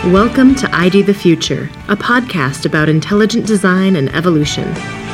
Welcome to ID the Future, a podcast about intelligent design and evolution.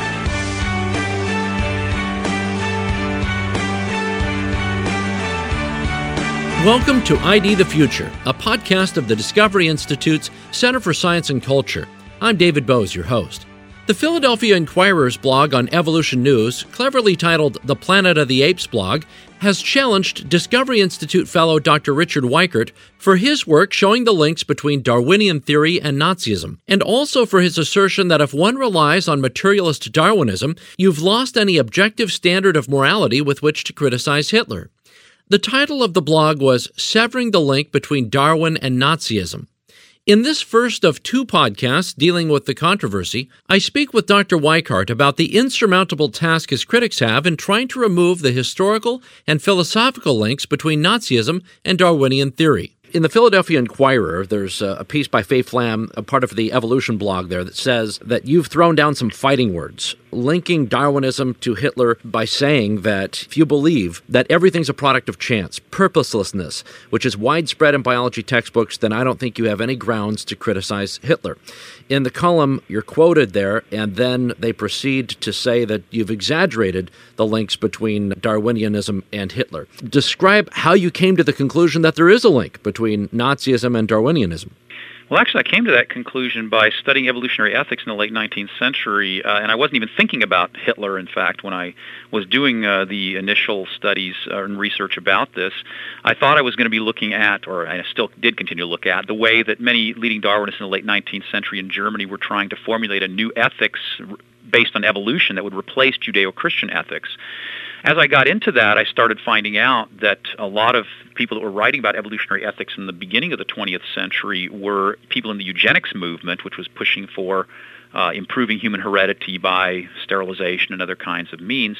Welcome to ID the Future, a podcast of the Discovery Institute's Center for Science and Culture. I'm David Bose, your host. The Philadelphia Inquirer's blog on evolution news, cleverly titled The Planet of the Apes blog, has challenged Discovery Institute fellow Dr. Richard Weikart for his work showing the links between Darwinian theory and Nazism, and also for his assertion that if one relies on materialist Darwinism, you've lost any objective standard of morality with which to criticize Hitler. The title of the blog was Severing the Link Between Darwin and Nazism. In this first of two podcasts dealing with the controversy, I speak with Dr. Weikart about the insurmountable task his critics have in trying to remove the historical and philosophical links between Nazism and Darwinian theory. In the Philadelphia Inquirer, there's a piece by Faye Flam, a part of the evolution blog there, that says that you've thrown down some fighting words, linking Darwinism to Hitler by saying that if you believe that everything's a product of chance, purposelessness, which is widespread in biology textbooks, then I don't think you have any grounds to criticize Hitler. In the column, you're quoted there, and then they proceed to say that you've exaggerated the links between Darwinianism and Hitler. Describe how you came to the conclusion that there is a link between Nazism and Darwinianism. Well, actually, I came to that conclusion by studying evolutionary ethics in the late 19th century, and I wasn't even thinking about Hitler, in fact, when I was doing the initial studies and research about this. I thought I was going to be looking at, or I still did continue to look at, the way that many leading Darwinists in the late 19th century in Germany were trying to formulate a new ethics based on evolution that would replace Judeo-Christian ethics. As I got into that, I started finding out that a lot of people that were writing about evolutionary ethics in the beginning of the 20th century were people in the eugenics movement, which was pushing for improving human heredity by sterilization and other kinds of means.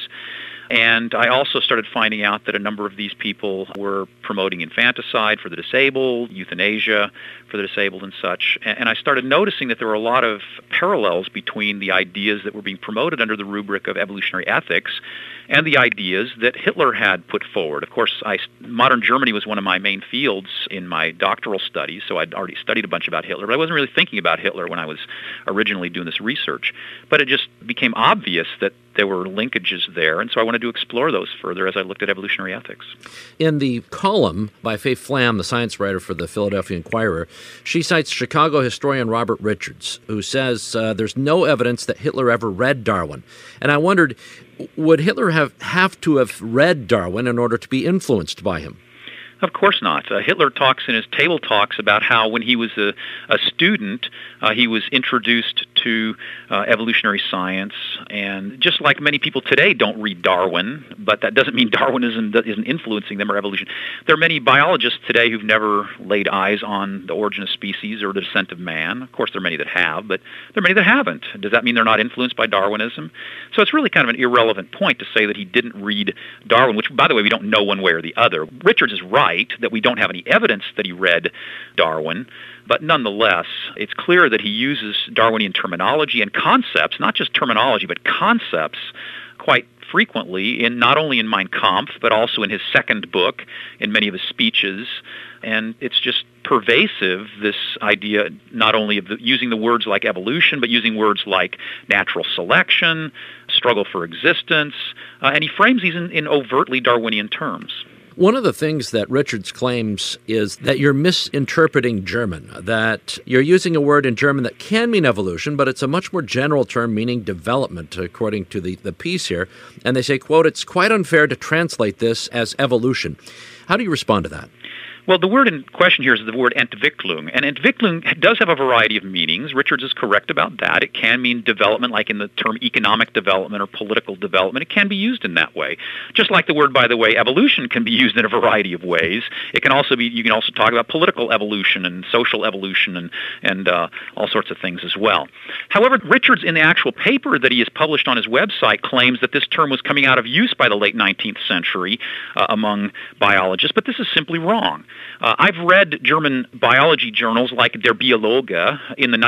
And I also started finding out that a number of these people were promoting infanticide for the disabled, euthanasia for the disabled and such. And I started noticing that there were a lot of parallels between the ideas that were being promoted under the rubric of evolutionary ethics and the ideas that Hitler had put forward. Of course, modern Germany was one of my main fields in my doctoral studies, so I'd already studied a bunch about Hitler, but I wasn't really thinking about Hitler when I was originally doing this research. But it just became obvious that there were linkages there, and so I wanted to explore those further as I looked at evolutionary ethics. In the column by Faye Flam, the science writer for the Philadelphia Inquirer, she cites Chicago historian Robert Richards, who says there's no evidence that Hitler ever read Darwin. And I wondered, would Hitler have to have read Darwin in order to be influenced by him? Of course not. Hitler talks in his table talks about how when he was a student, he was introduced to evolutionary science, and just like many people today don't read Darwin, but that doesn't mean Darwinism isn't influencing them or evolution. There are many biologists today who've never laid eyes on the origin of species or the descent of man. Of course, there are many that have, but there are many that haven't. Does that mean they're not influenced by Darwinism? So it's really kind of an irrelevant point to say that he didn't read Darwin, which, by the way, we don't know one way or the other. Richards is right that we don't have any evidence that he read Darwin, but nonetheless, it's clear that he uses Darwinian terminology and concepts, not just terminology, but concepts, quite frequently, not only in Mein Kampf, but also in his second book, in many of his speeches. And it's just pervasive, this idea not only of using the words like evolution, but using words like natural selection, struggle for existence, and he frames these in overtly Darwinian terms. One of the things that Richards claims is that you're misinterpreting German, that you're using a word in German that can mean evolution, but it's a much more general term meaning development, according to the piece here. And they say, quote, it's quite unfair to translate this as evolution. How do you respond to that? Well, the word in question here is the word Entwicklung, and Entwicklung does have a variety of meanings. Richards is correct about that. It can mean development, like in the term economic development or political development. It can be used in that way. Just like the word, by the way, evolution can be used in a variety of ways. It can also be. You can also talk about political evolution and social evolution and all sorts of things as well. However, Richards, in the actual paper that he has published on his website, claims that this term was coming out of use by the late 19th century among biologists, but this is simply wrong. I've read German biology journals like Der Biologe in the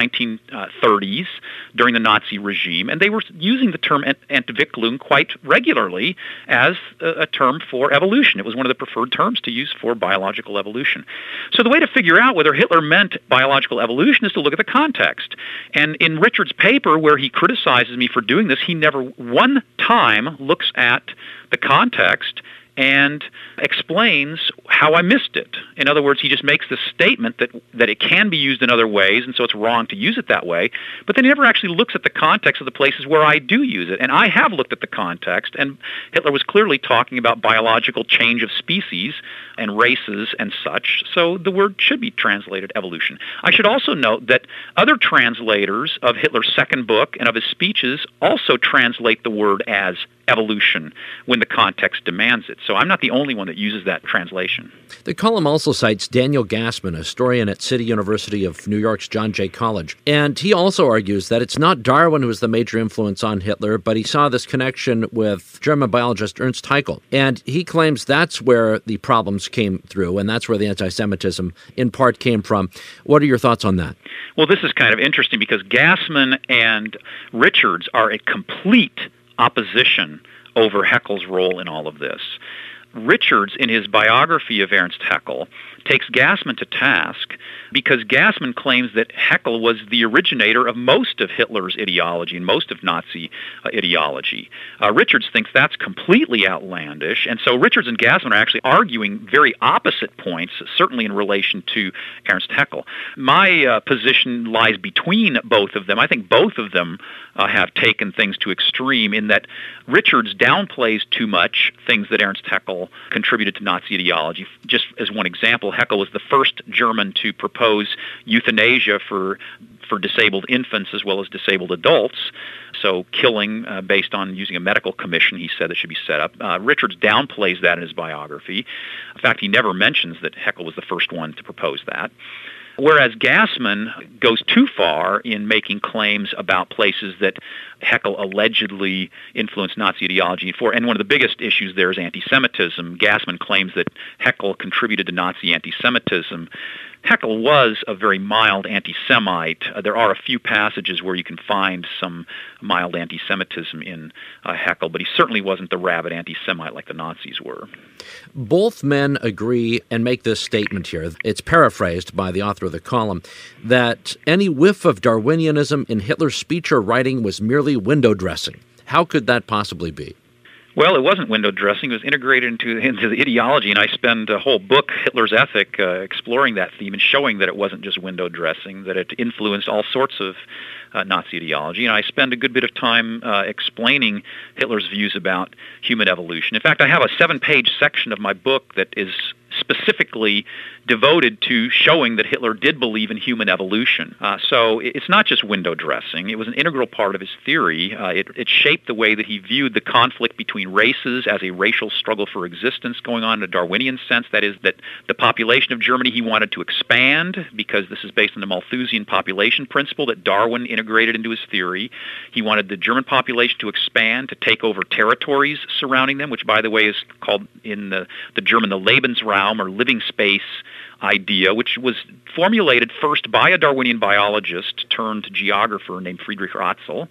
1930s during the Nazi regime, and they were using the term Entwicklung quite regularly as a term for evolution. It was one of the preferred terms to use for biological evolution. So the way to figure out whether Hitler meant biological evolution is to look at the context. And in Richard's paper, where he criticizes me for doing this, he never one time looks at the context and explains how I missed it. In other words, he just makes the statement that it can be used in other ways, and so it's wrong to use it that way, but then he never actually looks at the context of the places where I do use it. And I have looked at the context, and Hitler was clearly talking about biological change of species and races and such, so the word should be translated evolution. I should also note that other translators of Hitler's second book and of his speeches also translate the word as evolution when the context demands it. So I'm not the only one that uses that translation. The column also cites Daniel Gassman, a historian at City University of New York's John Jay College. And he also argues that it's not Darwin who was the major influence on Hitler, but he saw this connection with German biologist Ernst Haeckel. And he claims that's where the problems came through, and that's where the anti-Semitism in part came from. What are your thoughts on that? Well, this is kind of interesting because Gassman and Richards are a complete opposition over Haeckel's role in all of this. Richards, in his biography of Ernst Haeckel, takes Gassman to task because Gassman claims that Haeckel was the originator of most of Hitler's ideology and most of Nazi ideology. Richards thinks that's completely outlandish, and so Richards and Gassman are actually arguing very opposite points, certainly in relation to Ernst Haeckel. My position lies between both of them. I think both of them have taken things to extreme in that Richards downplays too much things that Ernst Haeckel contributed to Nazi ideology. Just as one example, Haeckel was the first German to propose euthanasia for disabled infants as well as disabled adults, so killing based on using a medical commission, he said, that should be set up. Richards downplays that in his biography. In fact, he never mentions that Haeckel was the first one to propose that. Whereas Gassman goes too far in making claims about places that Haeckel allegedly influenced Nazi ideology for. And one of the biggest issues there is anti-Semitism. Gassman claims that Haeckel contributed to Nazi anti-Semitism. Haeckel was a very mild anti-Semite. There are a few passages where you can find some mild anti-Semitism in Haeckel, but he certainly wasn't the rabid anti-Semite like the Nazis were. Both men agree and make this statement here. It's paraphrased by the author of the column, that any whiff of Darwinianism in Hitler's speech or writing was merely window dressing. How could that possibly be? Well, it wasn't window dressing. It was integrated into the ideology, and I spend a whole book, Hitler's Ethic, exploring that theme and showing that it wasn't just window dressing, that it influenced all sorts of Nazi ideology. And I spend a good bit of time explaining Hitler's views about human evolution. In fact, I have a 7-page section of my book that is specifically devoted to showing that Hitler did believe in human evolution. So it's not just window dressing. It was an integral part of his theory. It shaped the way that he viewed the conflict between races as a racial struggle for existence going on in a Darwinian sense. That is, that the population of Germany he wanted to expand, because this is based on the Malthusian population principle that Darwin integrated into his theory. He wanted the German population to expand, to take over territories surrounding them, which, by the way, is called in the German the Lebensraum, or living space idea, which was formulated first by a Darwinian biologist turned geographer named Friedrich Ratzel.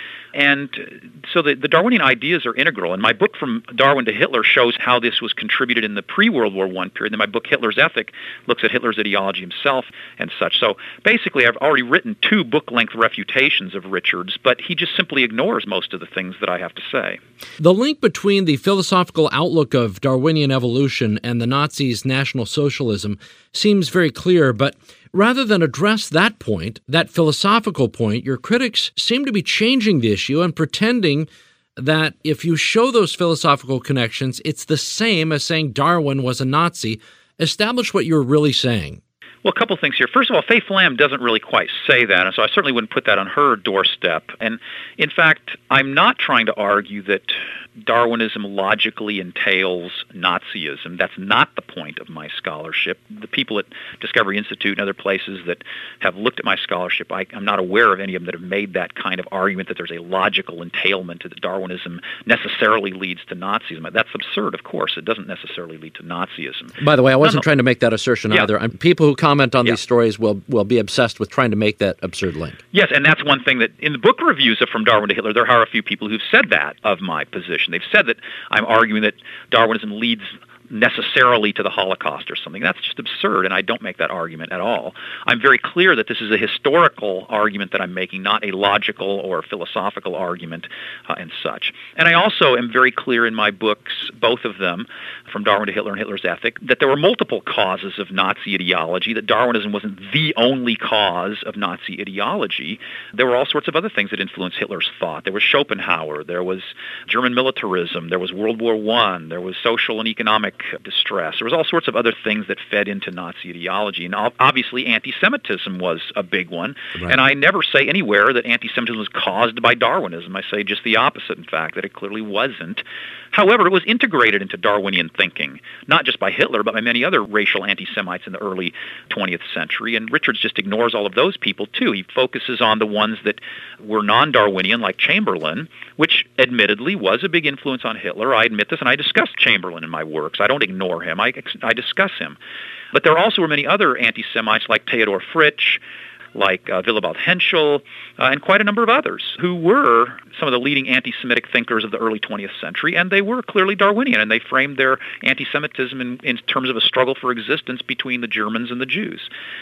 And so the Darwinian ideas are integral. And my book From Darwin to Hitler shows how this was contributed in the pre-World War I period. And my book Hitler's Ethic looks at Hitler's ideology himself and such. So basically I've already written 2 book-length refutations of Richards, but he just simply ignores most of the things that I have to say. The link between the philosophical outlook of Darwinian evolution and the Nazis' National Socialism seems very clear, but rather than address that point, that philosophical point, your critics seem to be changing the issue and pretending that if you show those philosophical connections, it's the same as saying Darwin was a Nazi. Establish what you're really saying. Well, a couple things here. First of all, Faye Flam doesn't really quite say that, and so I certainly wouldn't put that on her doorstep. And in fact, I'm not trying to argue that Darwinism logically entails Nazism. That's not the point of my scholarship. The people at Discovery Institute and other places that have looked at my scholarship, I'm not aware of any of them that have made that kind of argument that there's a logical entailment that Darwinism necessarily leads to Nazism. That's absurd, of course. It doesn't necessarily lead to Nazism. By the way, I wasn't trying to make that assertion either. People who comment on these stories will be obsessed with trying to make that absurd link. Yes, and that's one thing that in the book reviews of From Darwin to Hitler, there are a few people who've said that of my position. They've said that I'm arguing that Darwinism leads necessarily to the Holocaust or something. That's just absurd, and I don't make that argument at all. I'm very clear that this is a historical argument that I'm making, not a logical or philosophical argument and such. And I also am very clear in my books, both of them, From Darwin to Hitler and Hitler's Ethic, that there were multiple causes of Nazi ideology, that Darwinism wasn't the only cause of Nazi ideology. There were all sorts of other things that influenced Hitler's thought. There was Schopenhauer, there was German militarism, there was World War I, there was social and economic distress. There was all sorts of other things that fed into Nazi ideology. And obviously anti-Semitism was a big one. Right. And I never say anywhere that anti-Semitism was caused by Darwinism. I say just the opposite, in fact, that it clearly wasn't. However, it was integrated into Darwinian thinking, not just by Hitler, but by many other racial anti-Semites in the early 20th century. And Richards just ignores all of those people, too. He focuses on the ones that were non-Darwinian, like Chamberlain, which admittedly was a big influence on Hitler. I admit this, and I discuss Chamberlain in my works. I don't ignore him. I discuss him. But there also were many other anti-Semites like Theodor Fritsch, like Willibald Henschel, and quite a number of others who were some of the leading anti-Semitic thinkers of the early 20th century, and they were clearly Darwinian, and they framed their anti-Semitism in terms of a struggle for existence between the Germans and the Jews.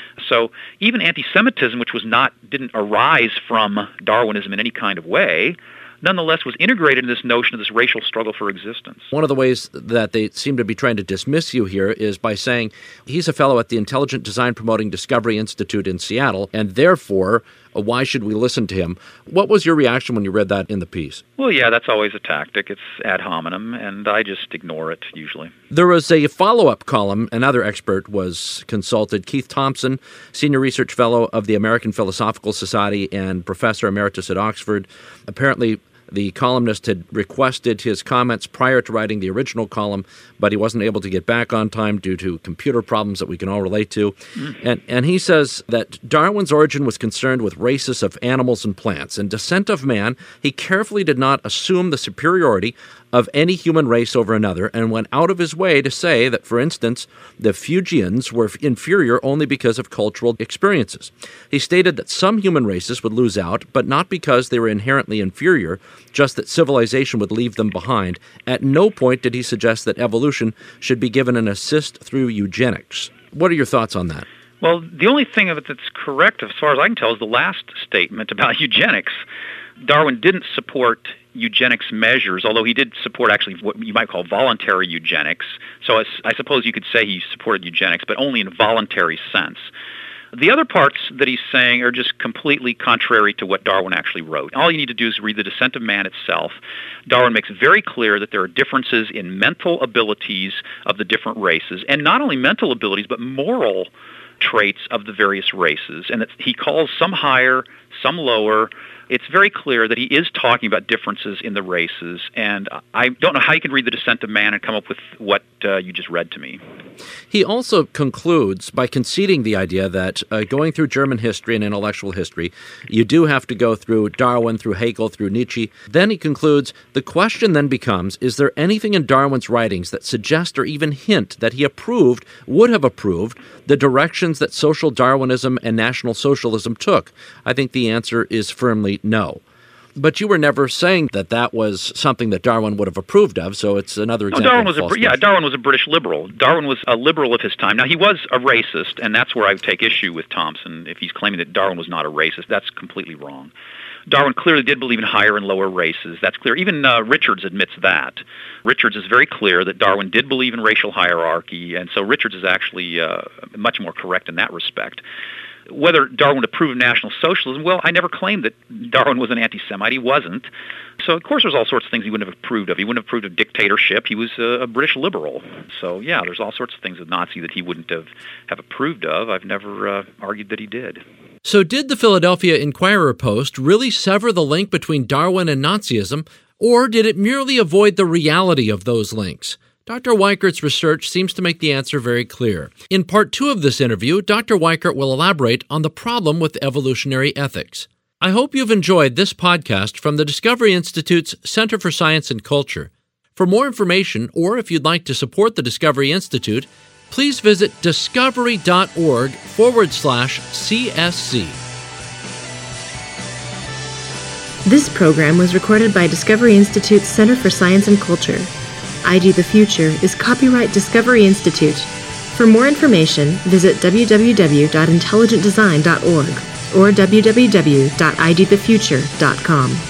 So even anti-Semitism, which didn't arise from Darwinism in any kind of way, nonetheless was integrated in this notion of this racial struggle for existence. One of the ways that they seem to be trying to dismiss you here is by saying he's a fellow at the Intelligent Design Promoting Discovery Institute in Seattle, and therefore, why should we listen to him? What was your reaction when you read that in the piece? Well, yeah, that's always a tactic. It's ad hominem, and I just ignore it usually. There was a follow-up column. Another expert was consulted, Keith Thompson, Senior Research Fellow of the American Philosophical Society and Professor Emeritus at Oxford. Apparently, the columnist had requested his comments prior to writing the original column, but he wasn't able to get back on time due to computer problems that we can all relate to. And he says that Darwin's origin was concerned with races of animals and plants. In Descent of Man, he carefully did not assume the superiority of any human race over another and went out of his way to say that, for instance, the Fuegians were inferior only because of cultural experiences. He stated that some human races would lose out, but not because they were inherently inferior, just that civilization would leave them behind. At no point did he suggest that evolution should be given an assist through eugenics. What are your thoughts on that? Well, the only thing of it that's correct, as far as I can tell, is the last statement about eugenics. Darwin didn't support eugenics measures, although he did support actually what you might call voluntary eugenics. So I suppose you could say he supported eugenics, but only in a voluntary sense. The other parts that he's saying are just completely contrary to what Darwin actually wrote. All you need to do is read The Descent of Man itself. Darwin makes very clear that there are differences in mental abilities of the different races, and not only mental abilities, but moral traits of the various races, and that he calls some higher, some lower. It's very clear that he is talking about differences in the races, and I don't know how you can read The Descent of Man and come up with what you just read to me. He also concludes by conceding the idea that going through German history and intellectual history, you do have to go through Darwin, through Hegel, through Nietzsche. Then he concludes, the question then becomes, is there anything in Darwin's writings that suggest or even hint that he would have approved, the directions that social Darwinism and National Socialism took? I think the answer is firmly no. But you were never saying that was something that Darwin would have approved of, so it's another example of false question. Darwin was a British liberal. Darwin was a liberal of his time. Now, he was a racist, and that's where I would take issue with Thompson. If he's claiming that Darwin was not a racist, that's completely wrong. Darwin clearly did believe in higher and lower races. That's clear. Even Richards admits that. Richards is very clear that Darwin did believe in racial hierarchy, and so Richards is actually much more correct in that respect. Whether Darwin approved of National Socialism, well, I never claimed that Darwin was an anti-Semite. He wasn't. So, of course, there's all sorts of things he wouldn't have approved of. He wouldn't have approved of dictatorship. He was a British liberal. So, yeah, there's all sorts of things with Nazi that he wouldn't have approved of. I've never argued that he did. So did the Philadelphia Inquirer Post really sever the link between Darwin and Nazism, Or did it merely avoid the reality of those links? Dr. Weichert's research seems to make the answer very clear. In part 2 of this interview, Dr. Weichert will elaborate on the problem with evolutionary ethics. I hope you've enjoyed this podcast from the Discovery Institute's Center for Science and Culture. For more information, or if you'd like to support the Discovery Institute, please visit discovery.org/CSC. This program was recorded by Discovery Institute's Center for Science and Culture. ID The Future is copyright Discovery Institute. For more information, visit www.intelligentdesign.org or www.idthefuture.com.